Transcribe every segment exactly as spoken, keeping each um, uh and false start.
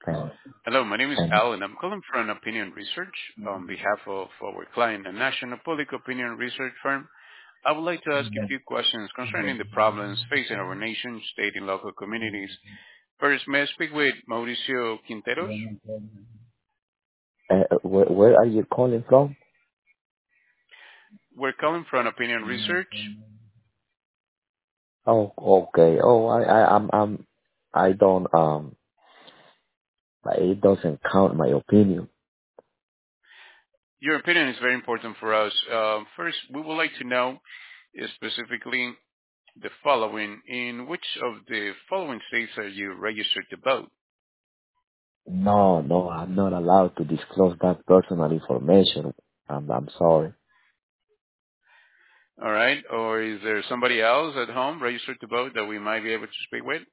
And, Hello, my name is and Al, and I'm calling for an opinion research on behalf of our client, a national public opinion research firm. I would like to ask you a few questions concerning the problems facing our nation, state, and local communities. First, may I speak with Mauricio Quinteros? uh, where, where are you calling from? We're calling for an opinion research. Oh, okay. Oh, I, I, I'm, I'm, I don't, um, it doesn't count my opinion. Your opinion is very important for us. Uh, first, we would like to know uh, specifically the following. In which of the following states are you registered to vote? No, no, I'm not allowed to disclose that personal information. I'm, I'm sorry. All right. Or is there somebody else at home registered to vote that we might be able to speak with?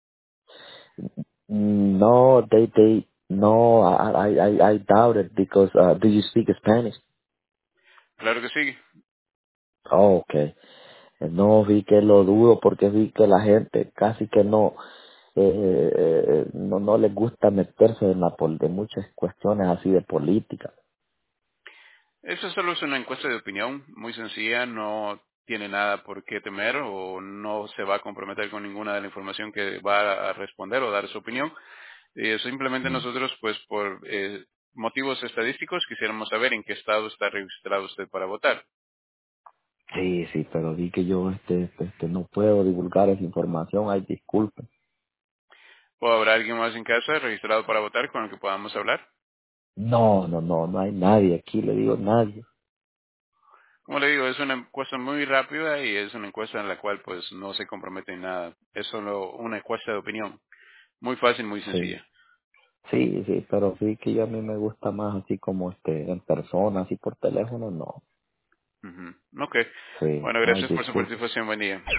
No, they, they, no, I, I, I, I doubt it because, uh, do you speak Spanish? Claro que sí. Oh, okay. No, vi que lo dudo porque vi que la gente casi que no, eh, eh, eh, no, no les gusta meterse en la pol de muchas cuestiones así de política. Eso solo es una encuesta de opinión, muy sencilla, no tiene nada por qué temer o no se va a comprometer con ninguna de la información que va a responder o dar su opinión. Eh, simplemente Mm. nosotros, pues por eh, motivos estadísticos, quisiéramos saber en qué estado está registrado usted para votar. Sí, sí, pero vi que yo este, este, este, no puedo divulgar esa información, ay, disculpe. ¿O habrá alguien más en casa registrado para votar con el que podamos hablar? No, no, no, no hay nadie aquí, le digo nadie. Como le digo, es una encuesta muy rápida y es una encuesta en la cual pues no se compromete en nada. Es solo una encuesta de opinión. Muy fácil, muy Sí, sencilla. sí, sí, pero sí que yo a mí me gusta más así como este, en persona, así por teléfono, no. Ujú. Ok. Sí, Bueno, ay, gracias por su disculpe. participación. Buen día.